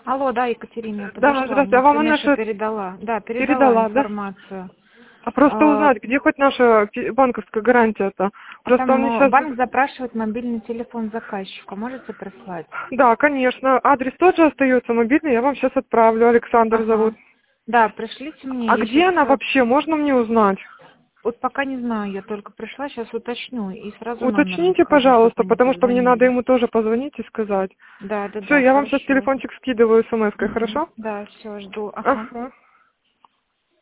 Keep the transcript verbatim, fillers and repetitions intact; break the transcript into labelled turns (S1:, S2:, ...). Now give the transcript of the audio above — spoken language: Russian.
S1: Алло, да, Екатерина, я
S2: Да,
S1: подошла.
S2: здравствуйте. А
S1: Мне
S2: вам
S1: Ксюша
S2: наша
S1: передала. Да, передала
S2: передала, да?
S1: информацию.
S2: А просто
S1: А,
S2: узнать, где хоть наша пи- банковская гарантия-то?
S1: а
S2: Просто
S1: там
S2: он мне
S1: э,
S2: сейчас...
S1: банк запрашивает мобильный телефон заказчика. Можете прислать?
S2: Да, конечно. Адрес тот же остается, мобильный, я вам сейчас отправлю. Александр зовут.
S1: Ага. Да, пришлите мне,
S2: А
S1: я
S2: где она
S1: сейчас...
S2: вообще? Можно мне узнать?
S1: Вот пока не знаю, я только пришла, сейчас уточню и сразу номер вам
S2: Уточните,
S1: скажу, чтобы
S2: пожалуйста,
S1: они
S2: потому что мне надо
S1: позвонили.
S2: ему тоже позвонить и сказать.
S1: Да, да,
S2: Все,
S1: да,
S2: я вам сейчас
S1: хорошо.
S2: телефончик скидываю смс-кой,
S1: Мгм.
S2: хорошо?
S1: Да, все, жду. Ага.
S2: Ага.